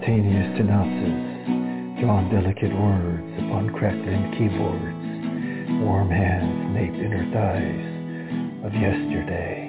spontaneous synopsis, drawn delicate words upon crackling keyboards, warm hands nape inner thighs of yesterday.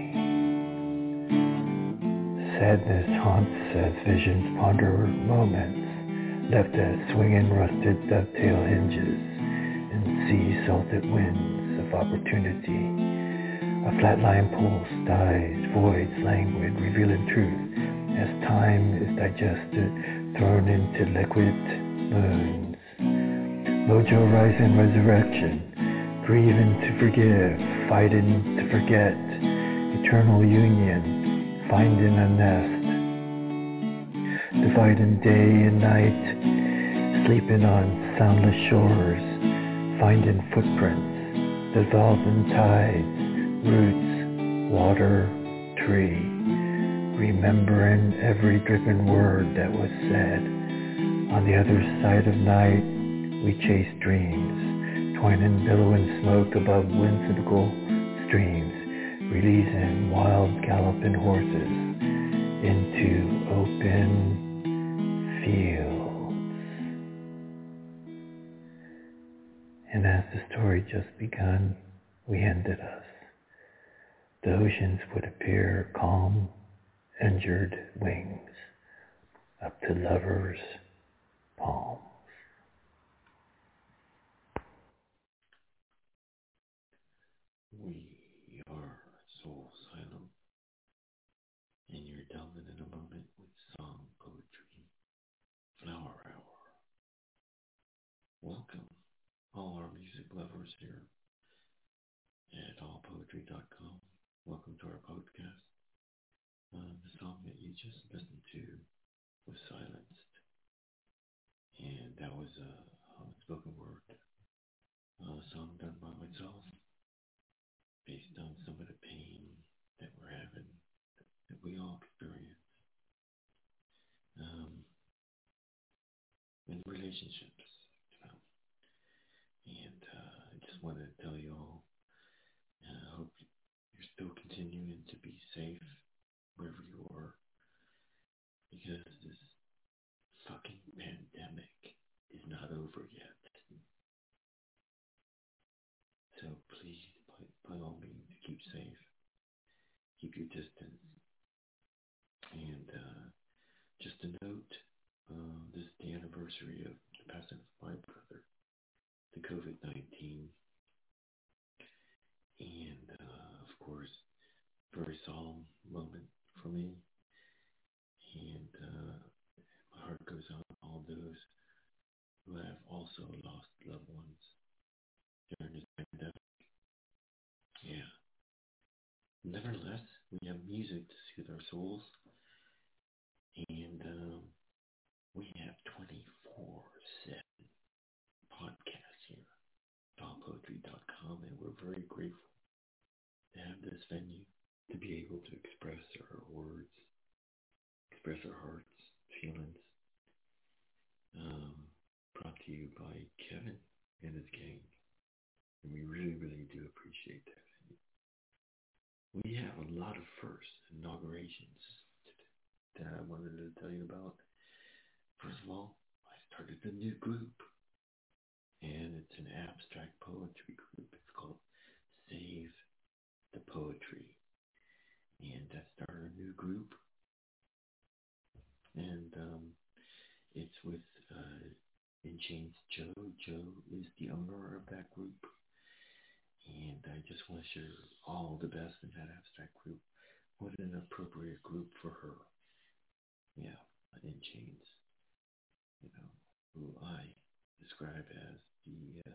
Sadness haunts as visions ponder moments, left as swinging rusted dovetail hinges in sea-salted winds of opportunity. A flatline pulse dies, voids languid, revealing truth as time is digested, thrown into liquid moons. Mojo rising resurrection, grieving to forgive, fighting to forget, eternal union, finding a nest, dividing day and night, sleeping on soundless shores, finding footprints, dissolving tides, roots, water, tree, remembering every dripping word that was said. On the other side of night, we chase dreams, twining billowing smoke above whimsical streams, releasing wild galloping horses into open fields. And as the story just begun, we ended us. The oceans would appear calm, injured wings up to lovers' palms. We are Soul Asylum, and you're delving in a moment with song, poetry, flower hour. Welcome, all our music lovers here at allpoetry.com. Welcome to our podcast. The song that you just listened to was Silenced, and that was a spoken word song done by myself, based on some of the pain that we're having, that we all experience in relationships, And I just wanted to tell you all, I hope you're still continuing to be safe wherever you are, because this fucking pandemic is not over yet. So please, by all means, keep safe, keep your distance. And just a note, this is the anniversary of the passing of my brother to COVID-19. And of course, very solemn moment for me. And my heart goes out to all those who have also lost loved ones during this pandemic. Yeah. Nevertheless, we have music to soothe our souls. And we have 24/7 podcasts here at allpoetry.com, and we're very grateful to have this venue to be able to express our words, express our hearts, feelings. Brought to you by Kevin and his gang, and we really, really do appreciate that venue. We have a lot of first inaugurations that I wanted to tell you about. First of all, I started a new group, and it's an abstract poetry group. It's called Save the Poetry, and I started a new group, and it's with In Chains Joe. Joe is the owner of that group, and I just wish her all the best in that abstract group. What an appropriate group for her. Yeah, In Chains, who I describe as the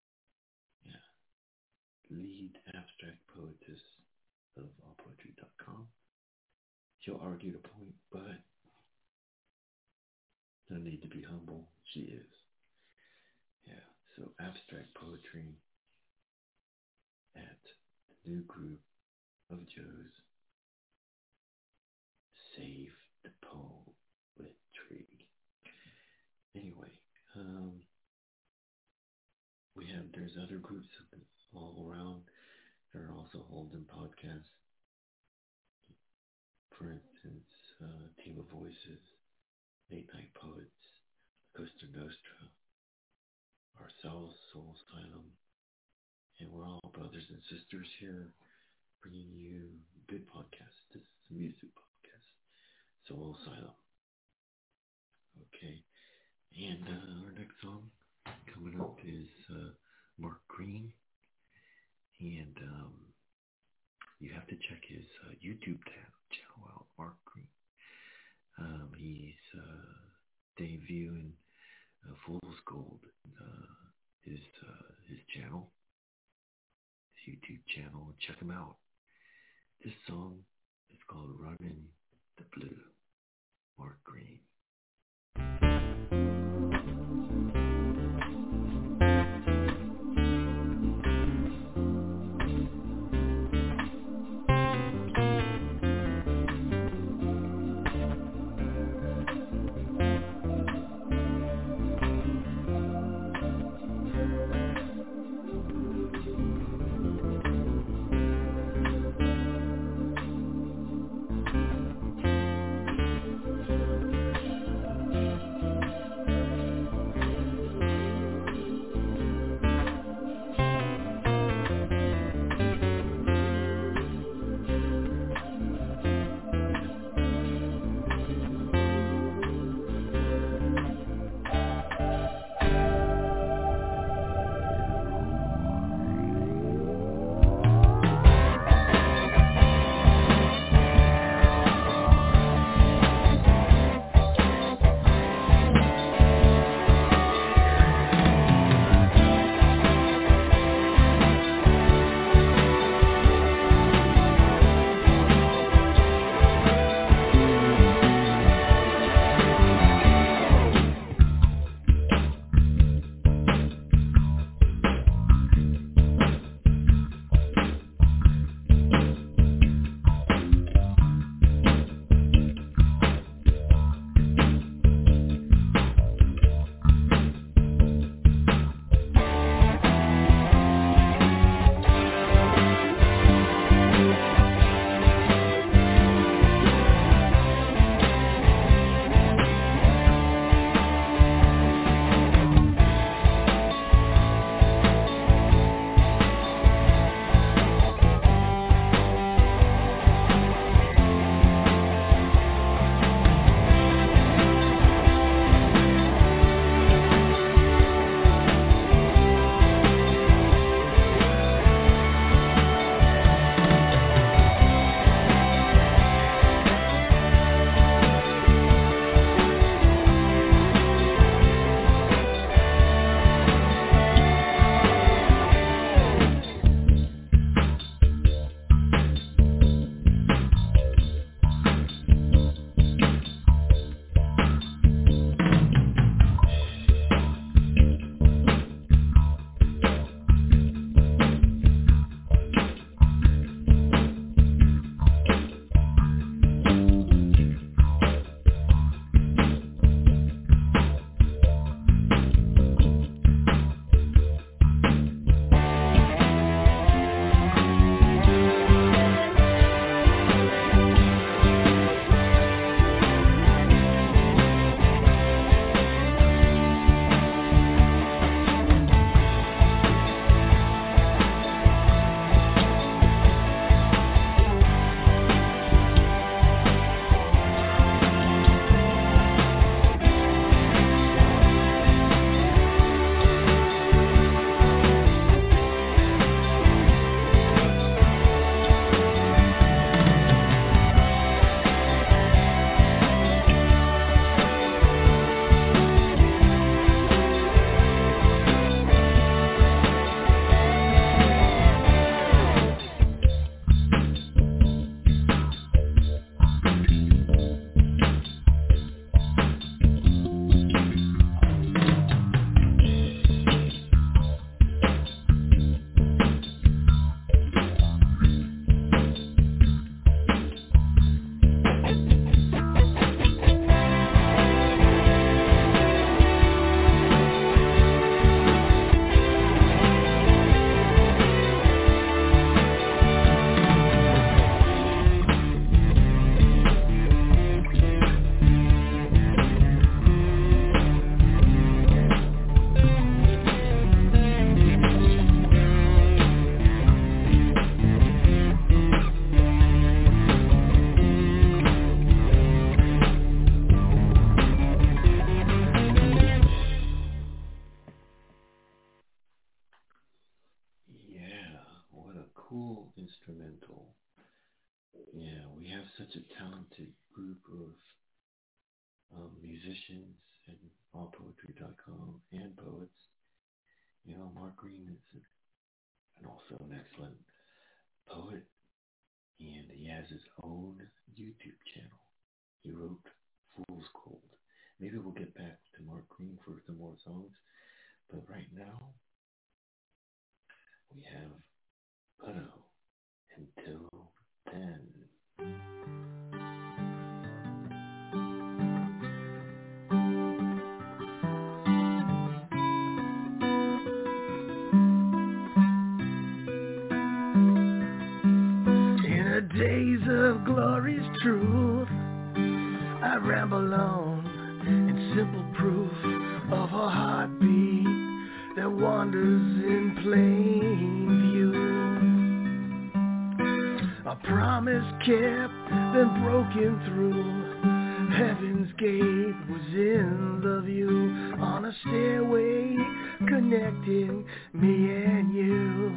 lead abstract poetess of allpoetry.com. She'll argue the point, but no need to be humble. She is. Yeah, so abstract poetry at the new group of Joe's. Save the poetry. Anyway, there's other groups all around that are also holding podcasts. For instance, Team of Voices Late Night Poets, Costa Nostra, ourselves, Soul Asylum, and we're all brothers and sisters here bringing you good podcasts. This is a music podcast, Soul Asylum. Okay, and our next song coming up is Mark Green, and you have to check his YouTube channel out, Mark Green. He's debuting Fool's Gold, his channel, his YouTube channel. Check him out. This song is called Running the Blue, Mark Green. instrumental. Yeah, we have such a talented group of musicians at allpoetry.com and poets. Mark Green is also an excellent poet, and he has his own YouTube channel. He wrote Fool's Gold. Maybe we'll get back to Mark Green for some more songs, but right now we have Butto, Until Then. Days of glorious truth, I ramble on in simple proof of a heartbeat that wanders in plain view. A promise kept, then broken through. Heaven's gate was in the view, on a stairway connecting me and you.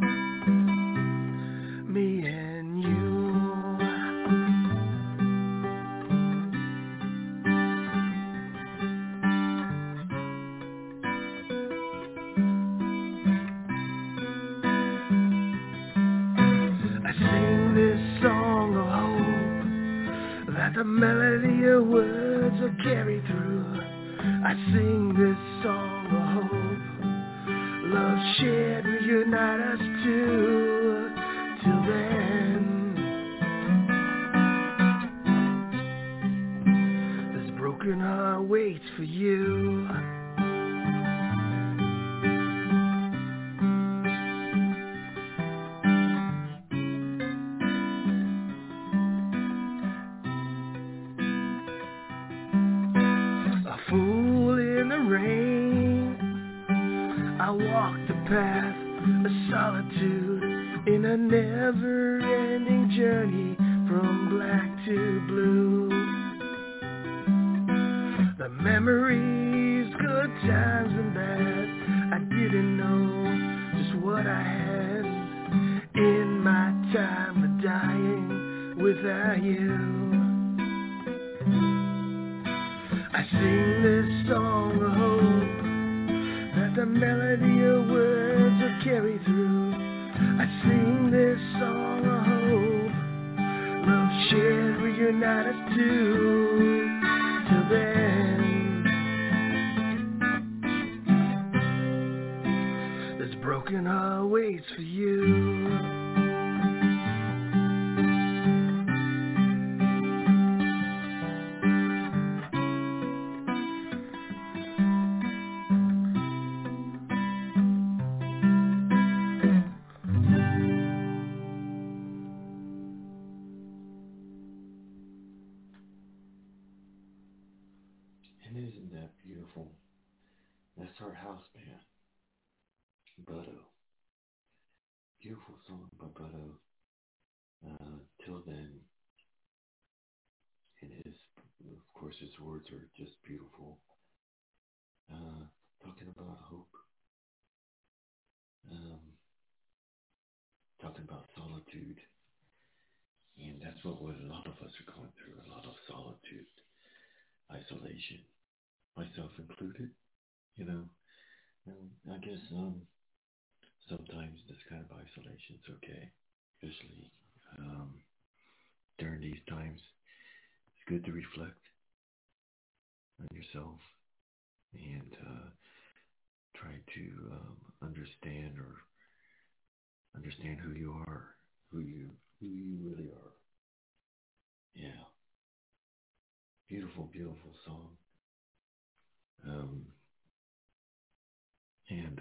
Me and you. I sing this song of hope, that the melody of words will carry through. I sing this song of hope, love shared will unite us two. Till then, this broken heart waits for you. A fool in the rain, I walk the path of solitude, in a never-ending journey from black to blue. The memories, good times and bad, I didn't know just what I had in my time of dying without you. I sing this song of hope, that the melody of words will carry through. I sing this song of hope, love shared will unite us two. Till then, this broken heart waits for you. And isn't that beautiful? That's our house band, Butto. Beautiful song by Butto. Till Then, and of course, his words are just beautiful. Talking about hope, talking about solitude, and that's what a lot of us are going through, a lot of solitude, isolation, myself included, and I guess sometimes this kind of isolation is okay, especially during these times. It's good to reflect on yourself and try to understand who you are, who you really are. Yeah, beautiful, beautiful song. And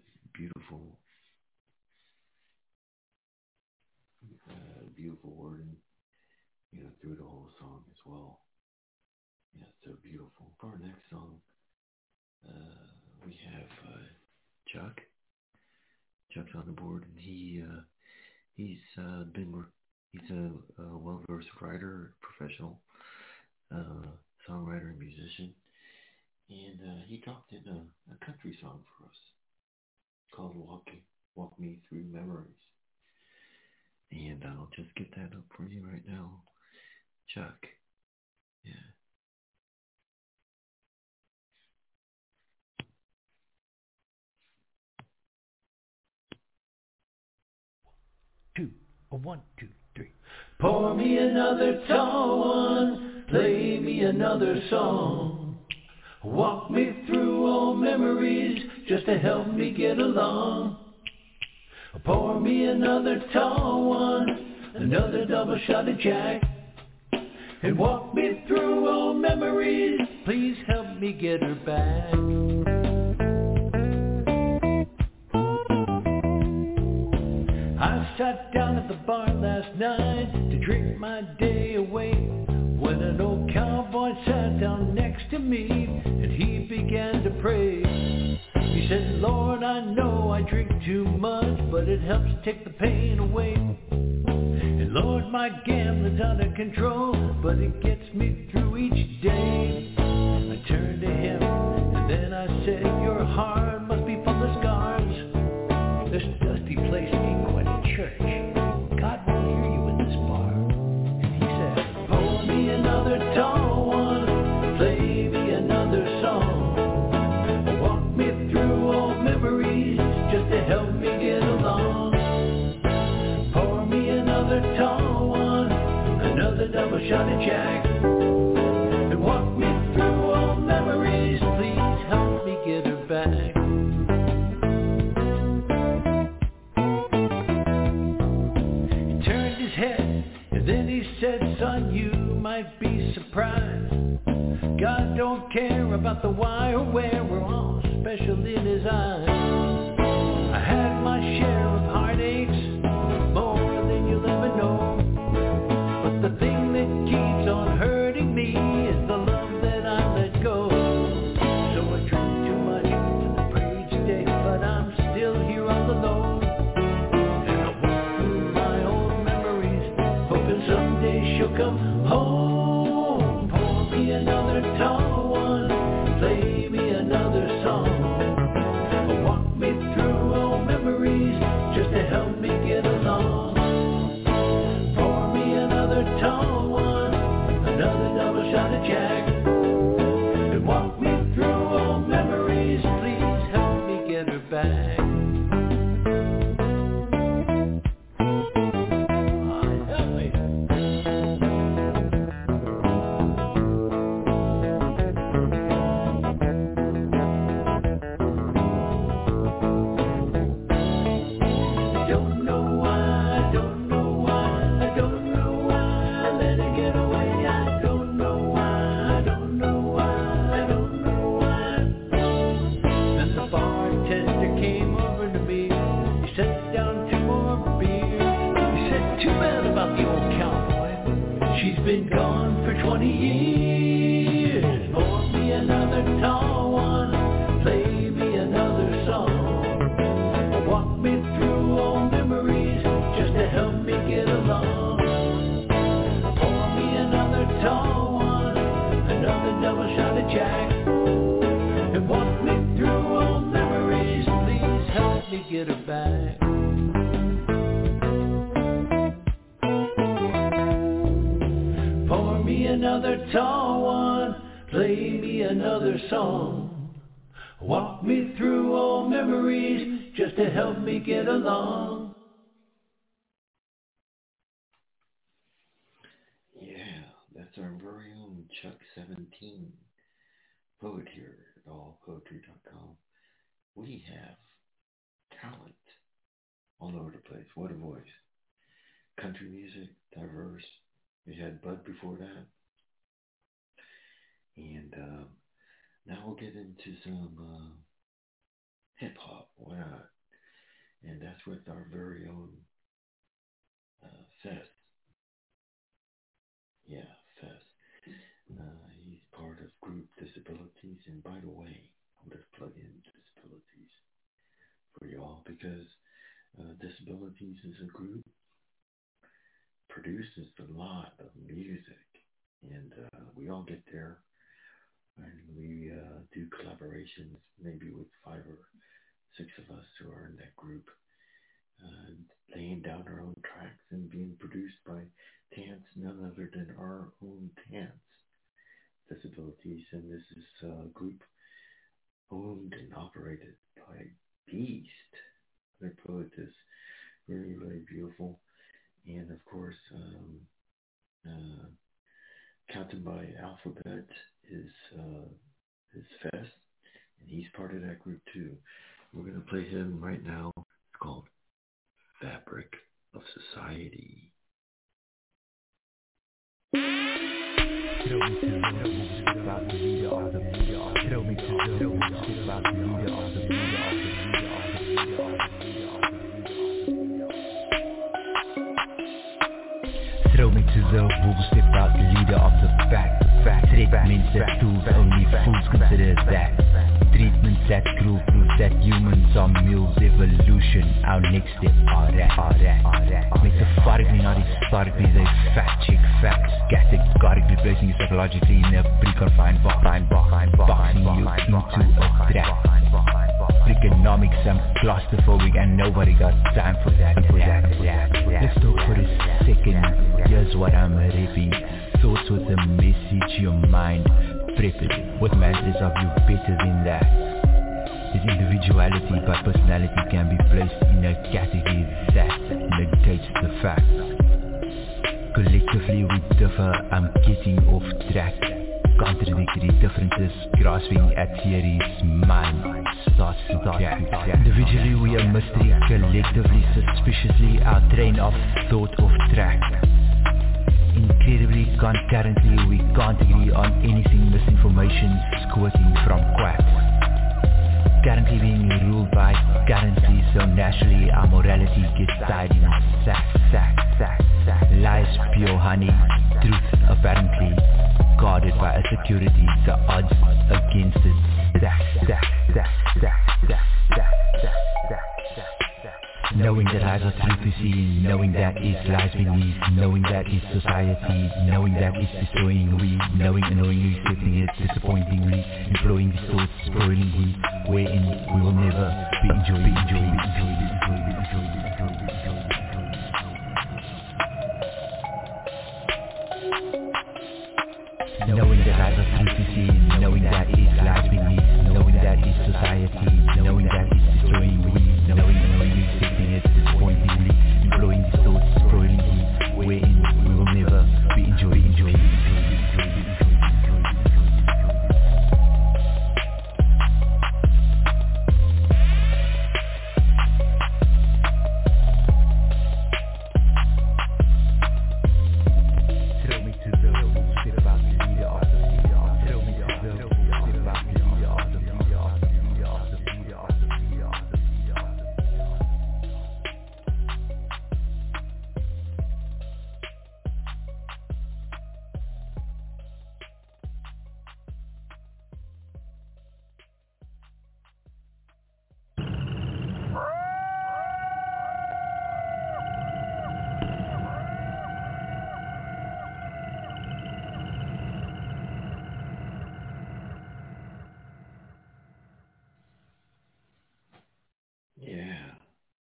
beautiful wording, through the whole song as well. Yeah, so beautiful. For our next song, we have Chuck. Chuck's on the board, and he's a well-versed writer, professional songwriter and musician, and he dropped in a country song for us called "Walk Me Through Memories." And I'll just get that up for you right now. Chuck. Yeah. Two, a 1, 2, 3. Pour me another tall one, play me another song. Walk me through old memories just to help me get along. Pour me another tall one, another double shot of Jack. And walk me through old memories, please help me get her back. I sat down at the bar last night to drink my day away, when an old cowboy sat down next to me and he began to pray. He said, Lord, I know I drink too much, but it helps take the pain away. And Lord, my gambling's out of control, but it gets me through each day. I turned to him and then I said, your heart must be full of scars. This dusty place ain't quite a church. God won't hear you in this bar. And he said, pour me another tall one, play me another song. Walk me through old memories just to help me get along. Pour me another tall one, another double shot of Jack. And walk me through old memories, please help me get her back. Then he said, son, you might be surprised. God don't care about the why or where, we're all special in his eyes. I had my share of heartaches, more than you'll ever know. But the thing that keeps on hurting me is the love that I let go. So I drink too much and I pray each day, but I'm still here all alone. Someday she'll come home. Pour me another tall one, play me another song. Walk me through old memories just to help me get along. Pour me another tall one, another double shot of Jack. And walk me through old memories, please help me get her back. Been gone for 20 years. Pour me another tall one, play me another song. Walk me through old memories just to help me get along. Pour me another tall one, another double shot of Jack. And walk me through old memories, please help me get her back. Another tall one, play me another song. Walk me through old memories just to help me get along. Yeah, that's our very own Chuck 17, poet here at allpoetry.com. We have talent all over the place. What a voice. Country music, diverse. We had Bud before that. And now we'll get into some hip-hop. Why not? And that's with our very own Fest. Yeah, Fest. He's part of group Disabilities. And by the way, I'm going to plug in Disabilities for y'all because Disabilities is a group, produces a lot of music. And we all get there. And we do collaborations, maybe with 5 or 6 of us who are in that group. laying down our own tracks and being produced by Tance, none other than our own Tance Disabilities. And this is a group owned and operated by Beast. Their poet is really, really beautiful. And of course, Captain by Alphabet is Fest, and he's part of that group too. We're going to play him right now. It's called Fabric of Society. Throw me to the wolves, step out the leader of the pack. Treatments that tools, only fools consider that. Treatments that cruel proves that humans are mules. Evolution, our next step are that. Metaphorically, not historically, they fact check facts. Categorically placing you psychologically in a pre-confined boxing you into a trap. Freakonomics, I'm claustrophobic and nobody got time for that. Let's talk for a second. Here's what I'm repping. Thoughts with a message, your mind prep it with messages of you better than that. There's individuality, but personality can be placed in a category that negates the fact. Collectively we differ, I'm getting off track. Contradictory differences, grasping at theories, mind starts to crack. Individually we are mystery, collectively suspiciously our train of thought off track. Incredibly concurrently we can't agree on anything, misinformation squirting from quacks. Currently being ruled by currency, so naturally our morality gets tied in a sack. Lies pure honey, truth apparently guarded by a security, the odds against it knowing that I got truth to see, knowing that it lies beneath, knowing that it's society, knowing that it's destroying we, knowing annoyingly, accepting it disappointingly, employing these thoughts, spoiling we, wherein we will never be enjoying. Knowing that I got truth to see, knowing that it lies beneath, knowing that it's society, knowing that it's destroying we, knowing annoyingly, accepting it disappointingly, employing these thoughts, spoiling we, wherein we will never be enjoying. Yeah.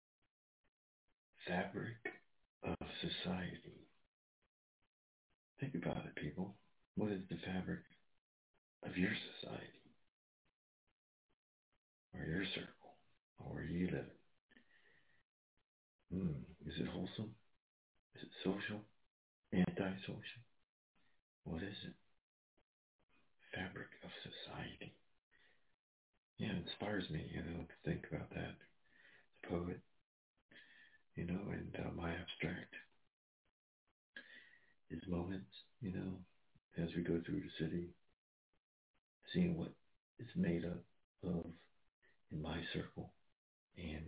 Fabric of society. Think about it, people. What is the fabric of your society? Or your circle? Or where you live? Is it wholesome? Is it social? Anti-social? What is it? Fabric of society. Yeah, it inspires me, to think about that. As a poet, and my abstract is moments, as we go through the city, seeing what it's made up of in my circle. And,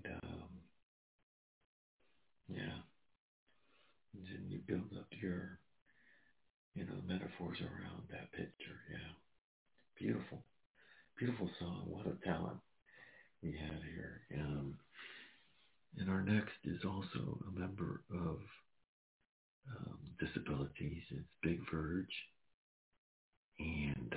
and then you build up your, metaphors around that picture. Yeah. Beautiful. Beautiful song. What a talent we had here. And our next is also a member of Disabilities. It's Big Verge. And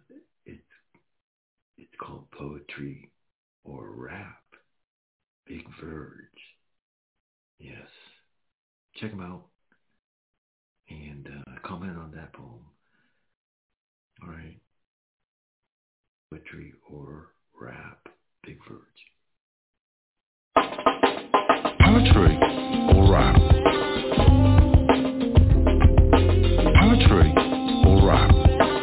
it's called Poetry or Rap. Big Verge. Yes. Check them out and comment on that poem. All right. Poetry or rap, Big Verge. Poetry or rap? Poetry or rap?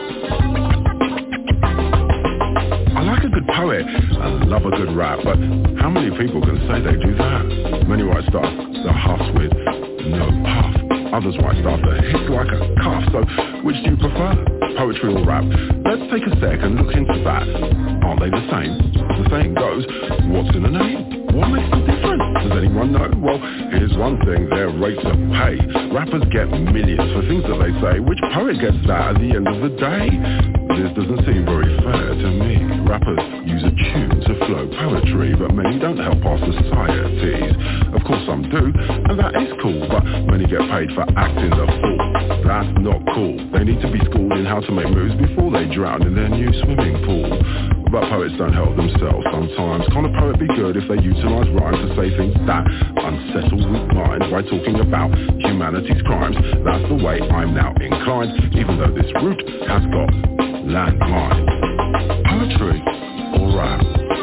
I like a good poet and love a good rap, but how many people can say they do that? Many write stuff that huffs with no puff. Others write stuff that hits like a cuff. So which do you prefer? Poetry or rap? Let's take a sec and look into that. Aren't they the same? As the saying goes, what's in a name? What makes them different? Does anyone know? Well, here's one thing, their rates of pay. Rappers get millions for things that they say. Which poet gets that at the end of the day? This doesn't seem very fair to me. Rappers use a tune to flow poetry, but many don't help our societies. Of course some do, and that is cool, but many get paid for acting the fool. That's not cool. They need to be schooled in how to make moves before they drown in their new swimming pool. But poets don't help themselves sometimes. Can't a poet be good if they utilise rhyme to say things that unsettle weak minds by talking about humanity's crimes? That's the way I'm now inclined, even though this route has got landmines. Poetry or rap?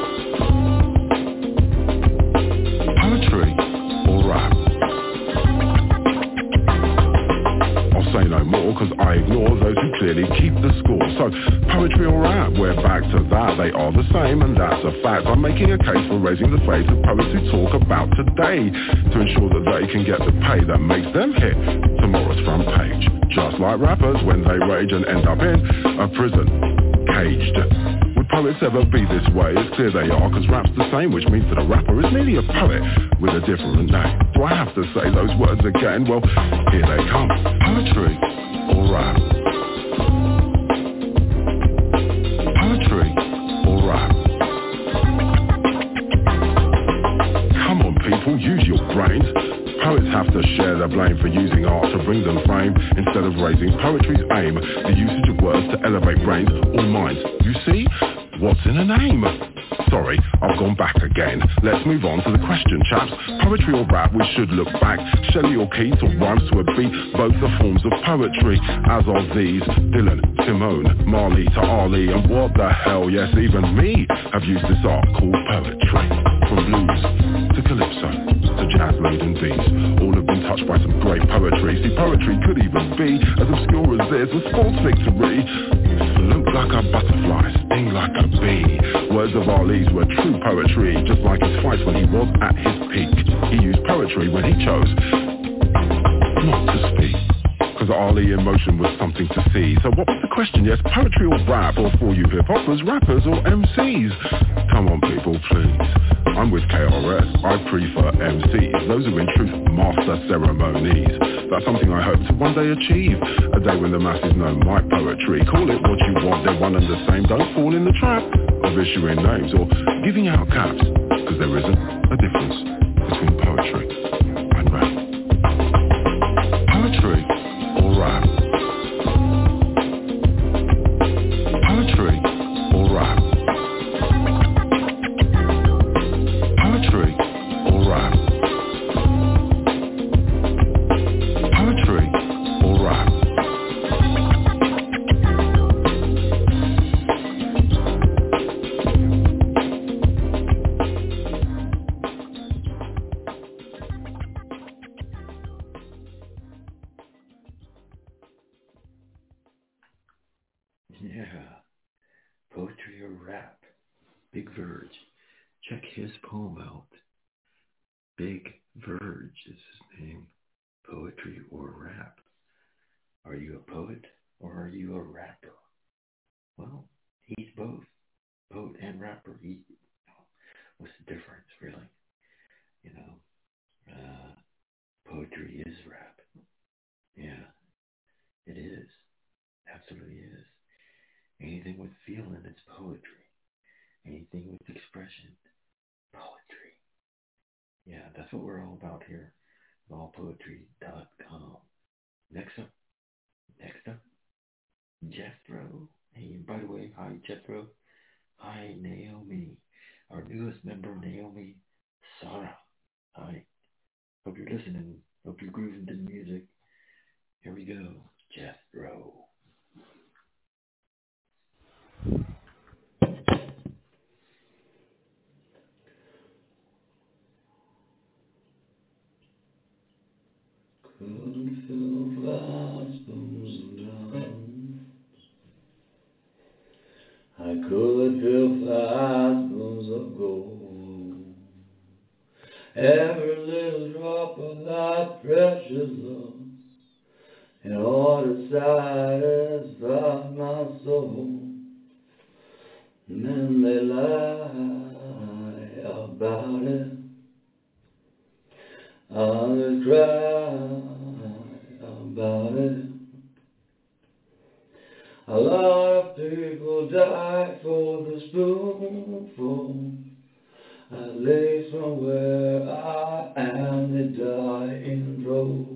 Poetry or rap? I'll say no more because I ignore those who clearly keep the score. So poetry or rap, we're back to that. They are the same and that's a fact. I'm making a case for raising the face of poets who talk about today to ensure that they can get the pay that makes them hit tomorrow's front page. Just like rappers when they rage and end up in a prison, caged. Would poets ever be this way? It's clear they are, because rap's the same, which means that a rapper is merely a poet with a different name. Do I have to say those words again? Well, here they come. Poetry or rap? Poetry or rap? Come on people, use your brains. Poets have to share the blame for using art to bring them fame instead of raising poetry's aim, the usage of words to elevate brains or minds. You see? What's in a name? Sorry, I've gone back again. Let's move on to the question, chaps. Poetry or rap, we should look back. Shelley or Keats or rhymes to a beat, both are forms of poetry. As of these, Dylan, Simone, Marley to Ali, and what the hell, yes, even me have used this art called poetry. From blues to calypso to jazz-laden beats, all have been touched by some great poetry. See, poetry could even be as obscure as this, a sports victory. Float like a butterfly, sting like a bee. Words of Ali's were true poetry, just like his fights when he was at his peak. He used poetry when he chose not to speak, because Ali in motion was something to see. So what was the question? Yes, poetry or rap, or for you hip-hoppers, rappers or MCs? Come on people, please. I'm with KRS, I prefer MCs, those who in truth master ceremonies. That's something I hope to one day achieve, a day when the masses know my poetry. Call it what you want, they're one and the same. Don't fall in the trap of issuing names or giving out caps, because there isn't a difference between poetry and rap. Poetry or rap? Poetry or rap? Poetry or rap? Poetry or rap? Yeah. Poetry or rap, Big Verge. Check his poem out. Big Verge is his name. Poetry or rap. Are you a poet or are you a rapper? Well, he's both. Poet and rapper. What's the difference, really? You know, poetry is rap. Yeah, it is. Absolutely is. Anything with feeling is poetry. Anything with expression, poetry. Yeah, that's what we're all about here. Allpoetry.com. Next up, Jethro. Hey, by the way, hi Jethro. Hi Naomi. Our newest member, Naomi Sarah. Hi. Hope you're listening. Hope you're grooving to the music. Here we go. Jethro. Couldn't fill 5 spoons of down. I could fill 5 spoons of gold. Every little drop of thy precious love, in order to satisfy my soul. And then they lie about it. Others cry about it. A lot of people die for the spoonful. At least from where I am, they die in droves.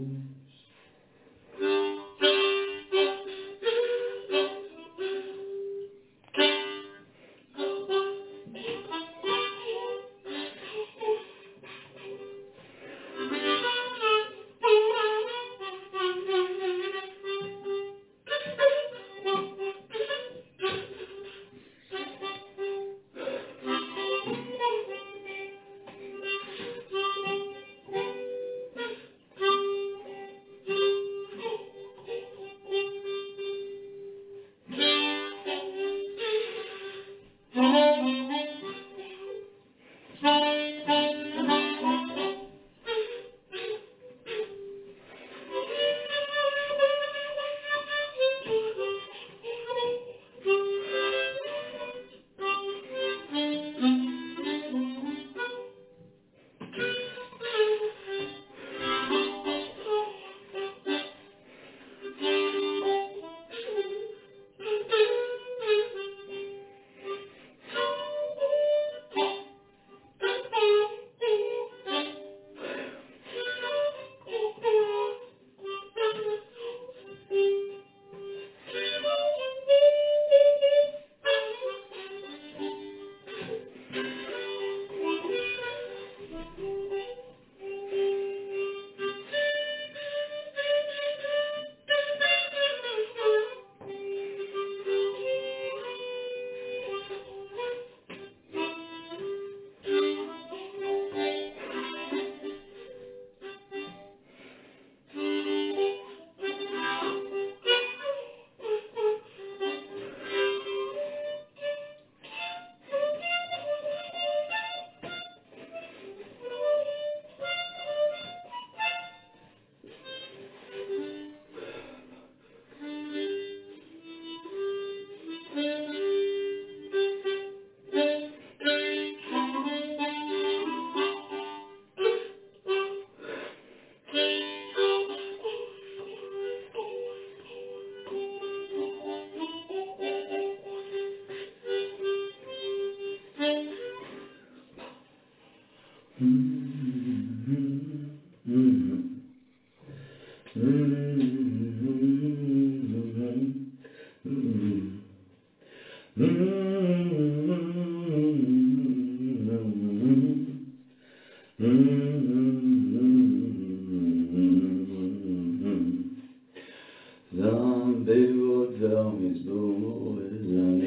Some people tell me school is an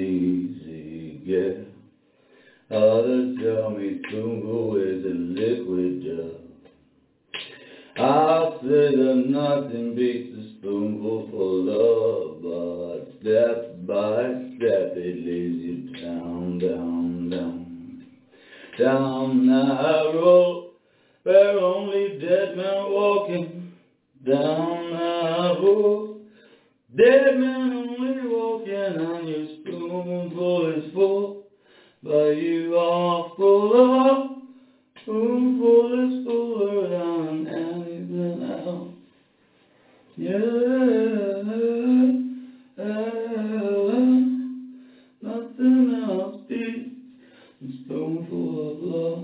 easy get. Others tell me school is a liquid drug. I'll say that nothing beats a spoonful for love, but step by step it leads you down, down, down, down that road where only dead men walking, down that road. Dead men only walking, and your spoonful is full, but you are full of. Spoonful is fuller than anything else. Nothing else beats a spoonful of love.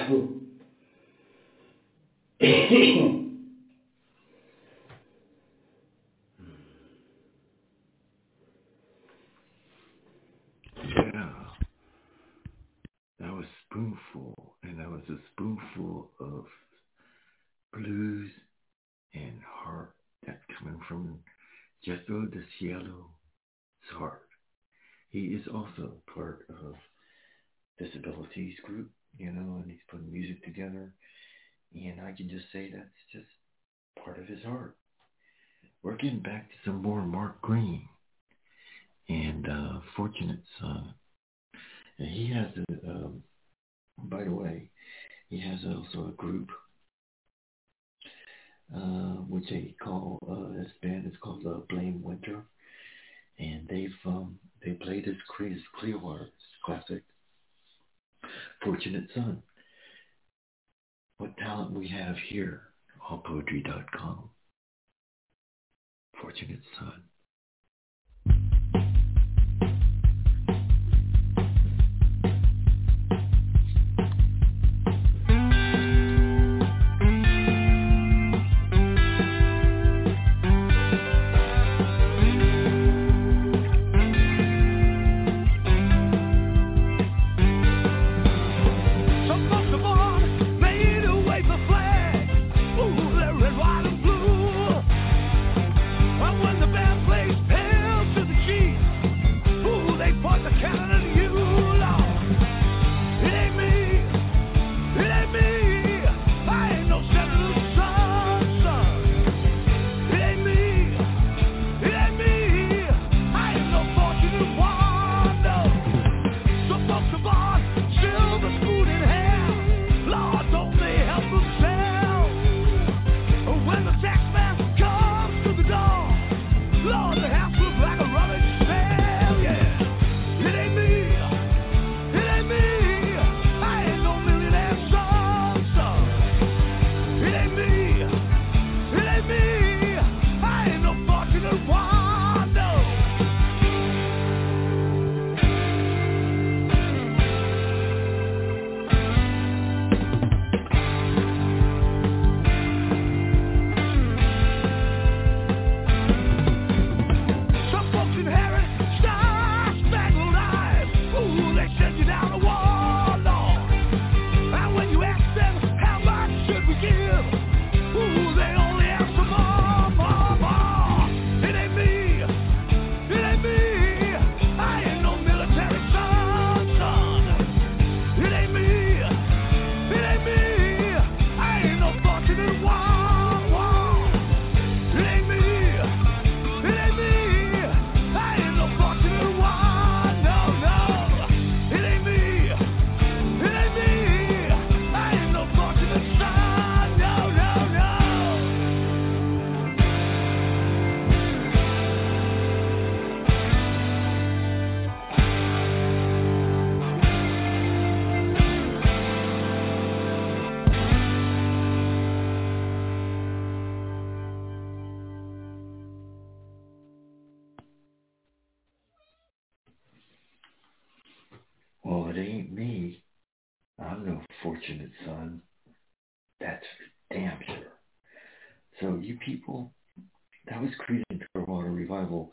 That was Spoonful, and that was a spoonful of blues and heart that's coming from Jethro the Cielo heart. He is also part of Disabilities Group, and he's putting music together, and I can just say that's just part of his heart. We're getting back to some more Mark Green and Fortunate Son. And he has by the way, he has also a group which they call, this band is called Blame Winter. And they played his Clearwater classic, Fortunate Son. What talent we have here, allpoetry.com. Fortunate Son. Well, it ain't me. I'm no Fortunate Son. That's for damn sure. So you people, that was Creedence Clearwater Revival,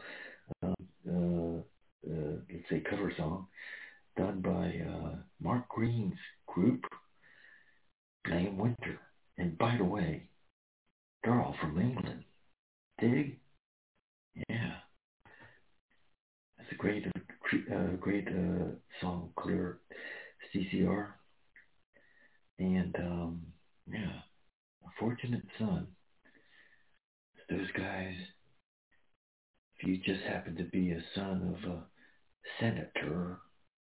let's say cover song, done by Mark Green's group, Blame Winter. And by the way, they're all from England. Dig? Yeah. That's a great song, Clear CCR. And yeah, A Fortunate Son. Those guys, if you just happen to be a son of a senator,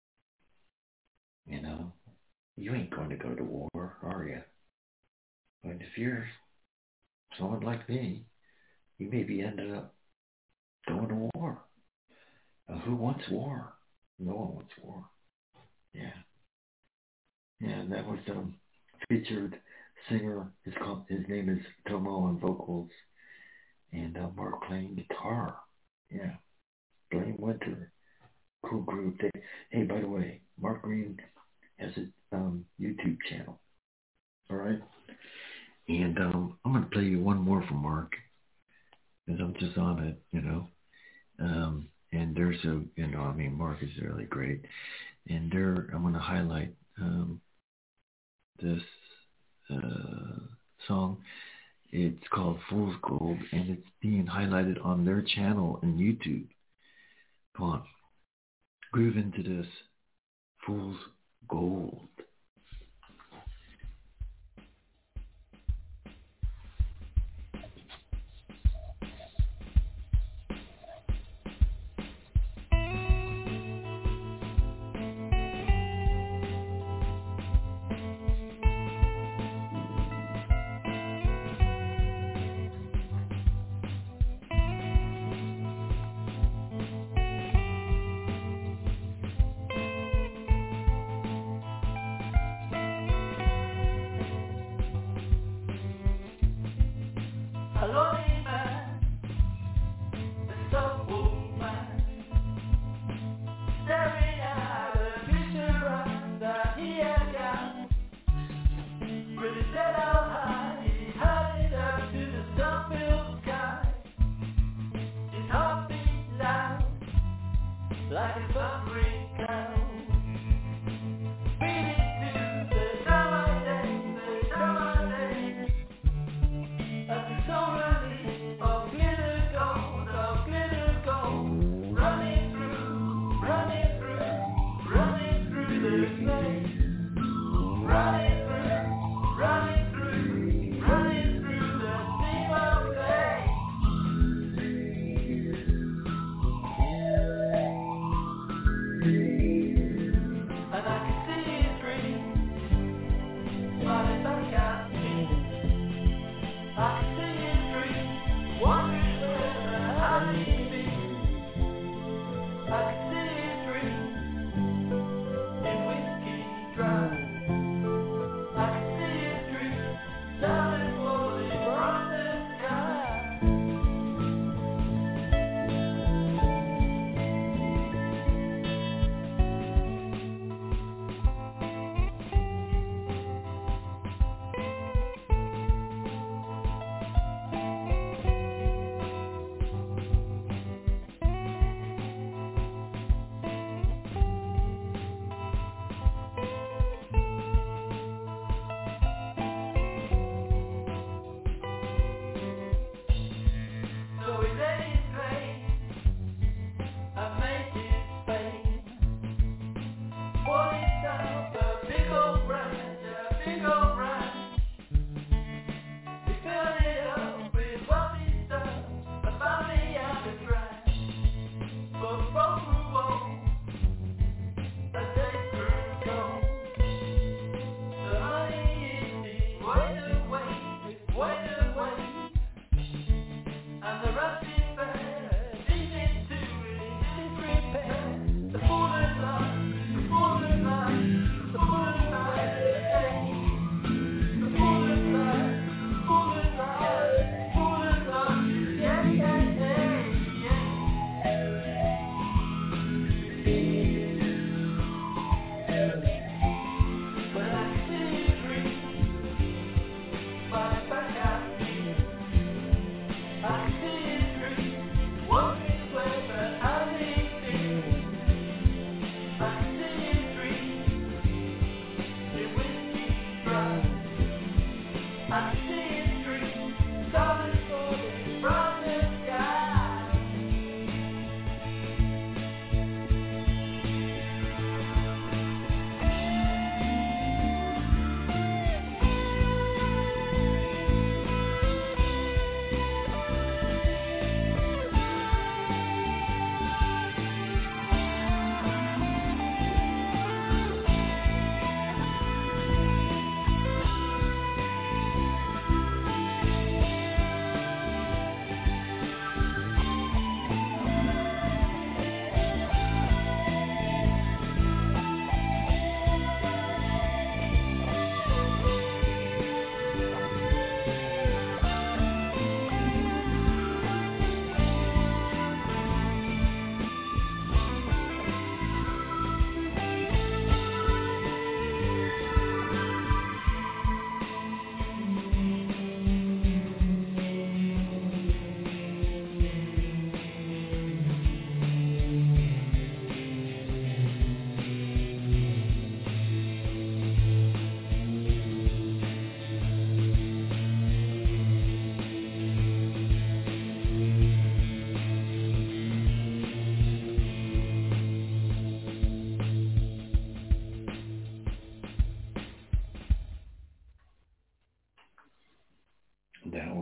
you ain't going to go to war, are you? But if you're someone like me, you may be ended up going to war. Who wants war? No one wants war. Yeah. Yeah, and that was featured singer. His name is Tomo on vocals, and Mark playing guitar. Yeah. Blame Winter. Cool group. Hey, by the way, Mark Green has a YouTube channel. fairly great. And there, I want to highlight this song. It's called Fool's Gold, and it's being highlighted on their channel on YouTube. Come on, groove into this. Fool's Gold.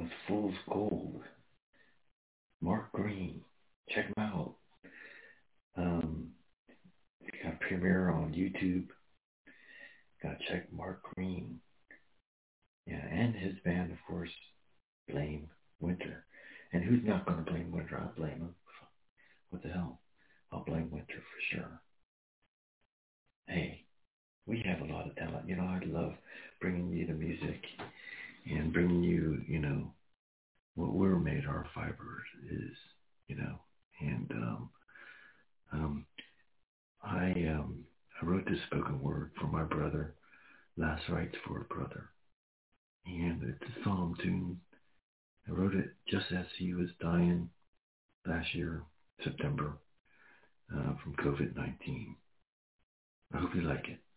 it's Fool's Gold. Mark Green. Check him out. You got premiere on YouTube. Gotta check Mark Green. Yeah, and his band, of course, Blame Winter. And who's not going to blame Winter? I'll blame him. What the hell? I'll blame Winter for sure. Hey, we have a lot of talent. You know, I love bringing you the music and bringing you, you know, what we're made, our fibers is, you know. And I wrote this spoken word for my brother, Last Rites for a Brother. And it's a psalm tune. I wrote it just as he was dying last year, September, from COVID-19. I hope you like it.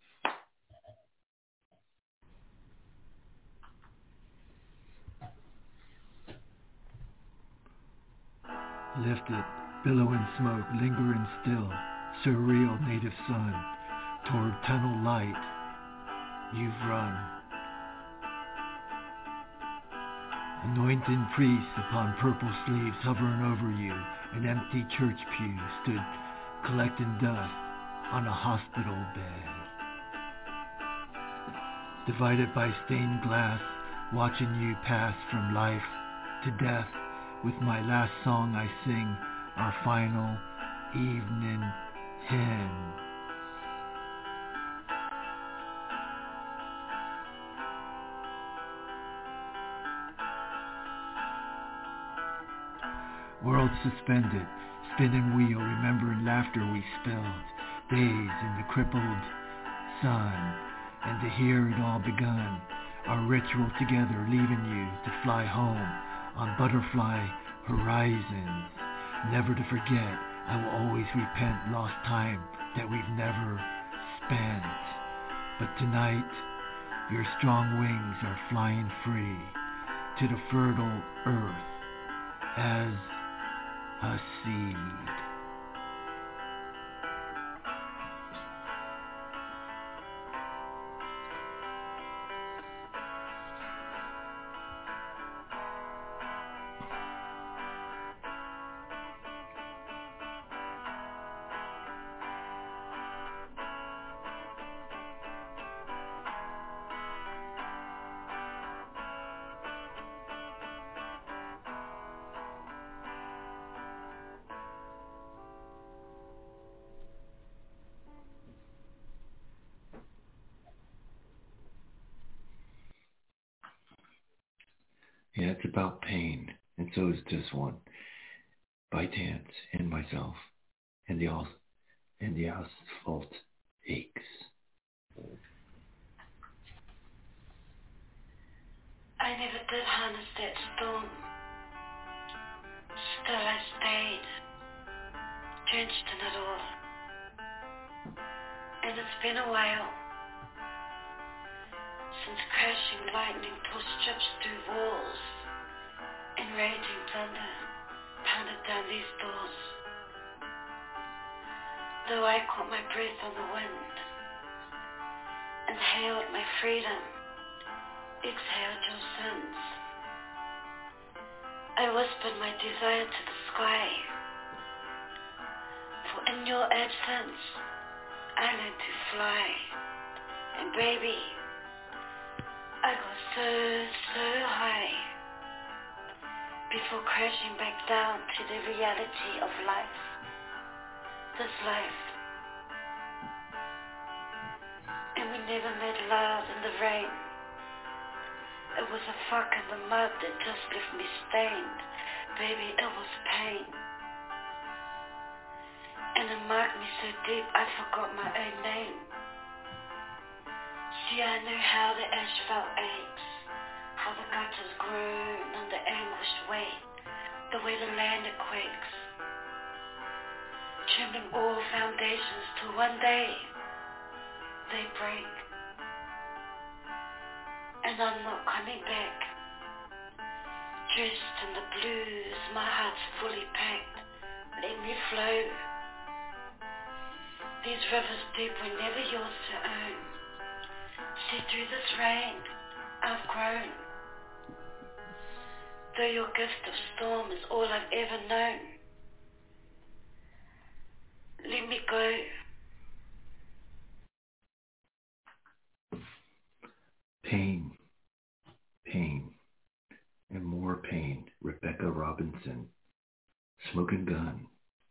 Lifted, billowing smoke, lingering still, surreal native sun, toward tunnel light, you've run. Anointing priests upon purple sleeves hovering over you, an empty church pew stood collecting dust on a hospital bed. Divided by stained glass, watching you pass from life to death, with my last song I sing, our final evening hymn. World suspended, spinning wheel, remembering laughter we spilled, days in the crippled sun, and to hear it all begun, our ritual together, leaving you to fly home on butterfly horizons, never to forget. I will always repent lost time that we've never spent. But tonight, your strong wings are flying free to the fertile earth as a seed. Yeah, it's about pain, and so is this one. ByteDance and myself, and the asphalt aches. I never did harness that storm. Still I stayed, drenched in it all. And it's been a while since crashing lightning tore strips through walls and raging thunder pounded down these doors. Though I caught my breath on the wind, inhaled my freedom, exhaled your sins, I whispered my desire to the sky, for in your absence I learned to fly, and baby, I got so high before crashing back down to the reality of life, this life. And we never made love in the rain. It was a fuck in the mud that just left me stained. Baby, it was pain. And it marked me so deep I forgot my own name. See, I knew how the asphalt aches, how the gutters groan under anguished weight, the way the land it quakes, trembling all foundations till one day they break. And I'm not coming back. Dressed in the blues, my heart's fully packed. Let me flow. These rivers deep were never yours to own. See, through this rain, I've grown. Although your gift of storm is all I've ever known, let me go. Pain, pain, and more pain. Rebecca Robinson, Smoking Gun.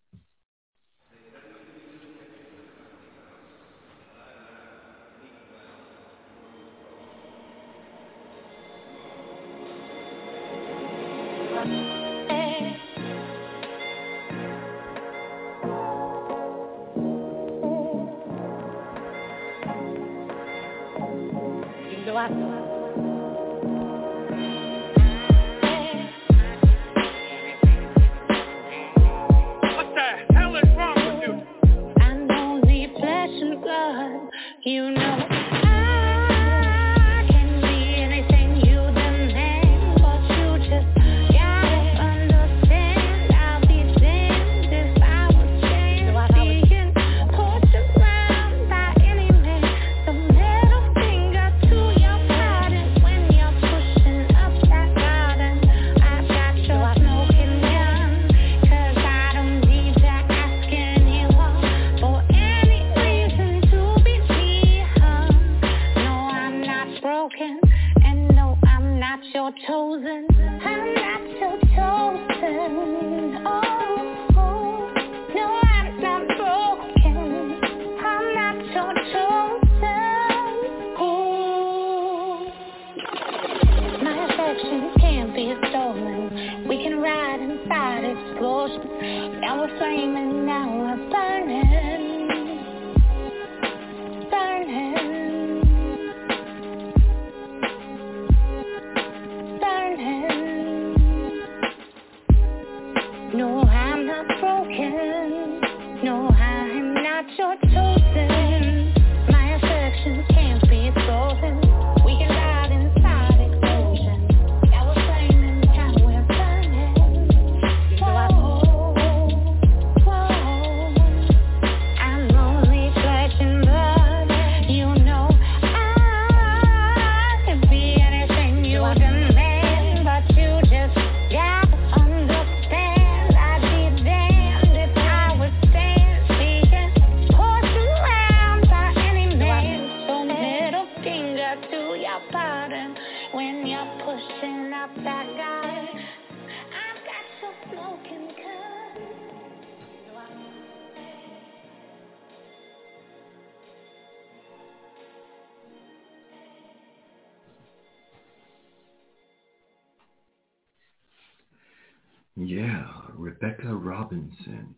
Yeah, Rebecca Robinson,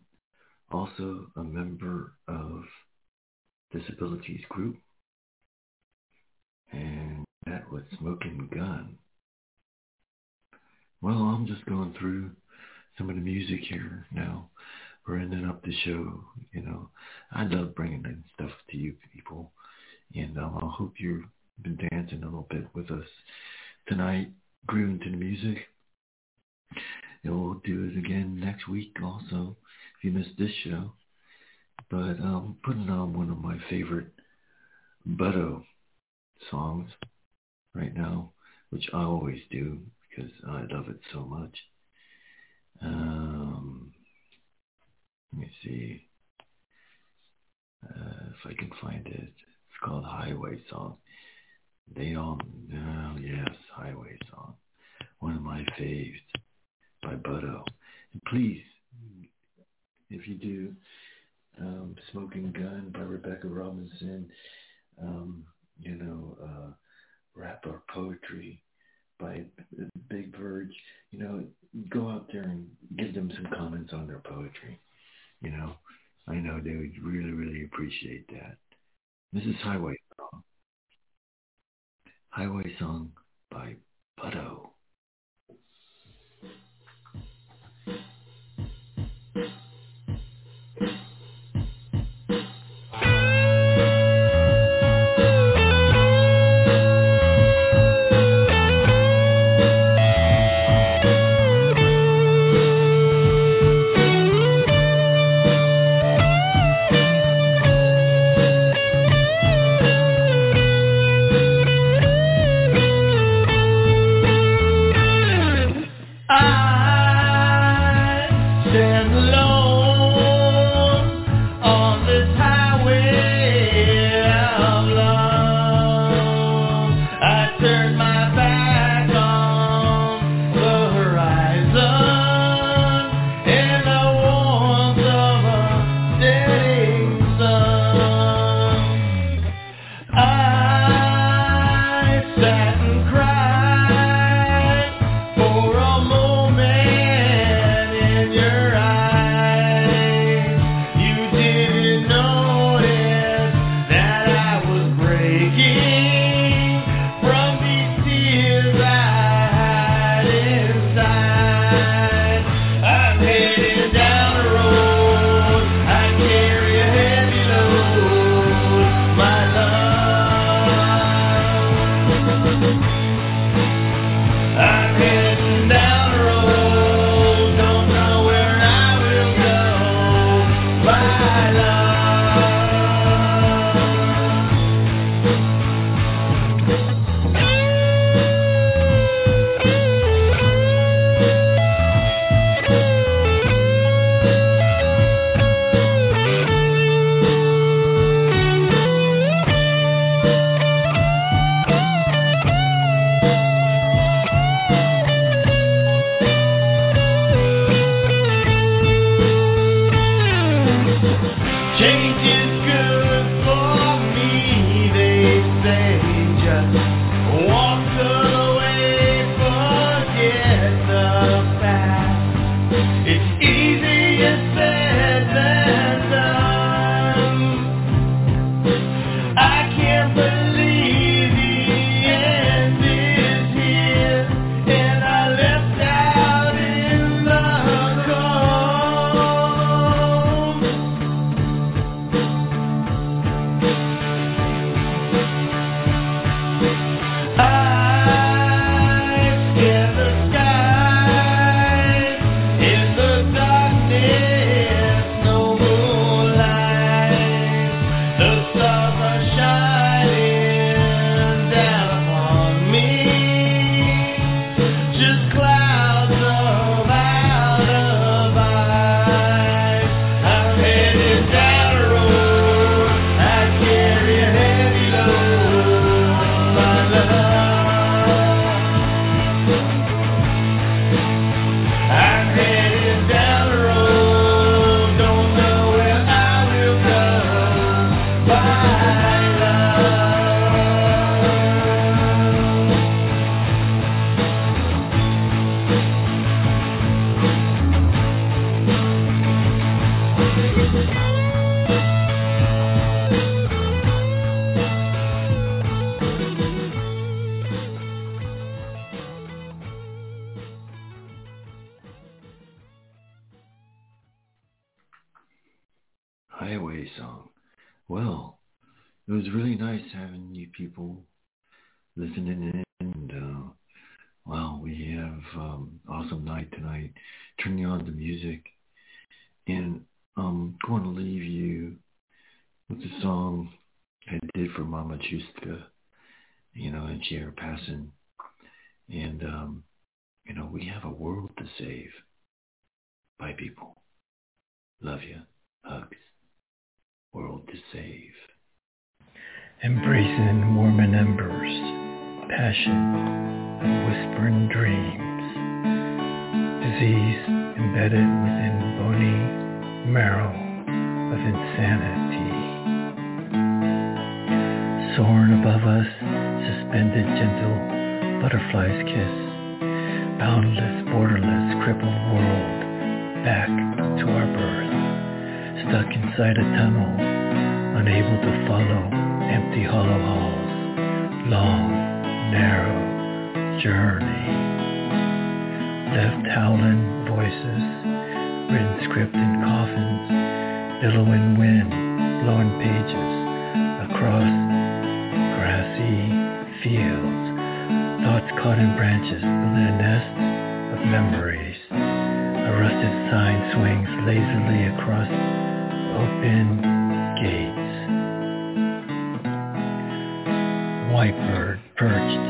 also a member of Disabilities Group, and that was Smoking Gun. Well, I'm just going through some of the music here now. We're ending up the show, you know. I love bringing in stuff to you people, and I hope you've been dancing a little bit with us tonight, grooving to the music. And we'll do it again next week also, if you missed this show. But I'm putting on one of my favorite Butto songs right now, which I always do because I love it so much. Let me see if I can find it. It's called Highway Song. Yes, Highway Song. One of my faves by Butto. And please, if you do, Smoking Gun by Rebecca Robinson, Rap or Poetry by Big Verge, go out there and give them some comments on their poetry. I know they would really, really appreciate that. This is Highway Song. Highway Song by Butto. it was really nice having you people listening in. And wow, we have awesome night tonight. Turning on the music, and I'm going to leave you with the song I did for Mama Chustka, and she are passing. And, we have a world to save. Bye, people. Love you. Hugs. World to save. Embracing warming embers, passion, and whispering dreams. Disease embedded within bony marrow of insanity. Soaring above us, suspended gentle butterfly's kiss. Boundless, borderless, crippled world, back to our birth. Stuck inside a tunnel, unable to follow empty hollow halls. Long, narrow journey. Left howling voices, written script in coffins, billowing wind, blowing pages across grassy fields. Thoughts caught in branches, building a nest of memories. A rusted sign swings lazily across open gates. White bird perched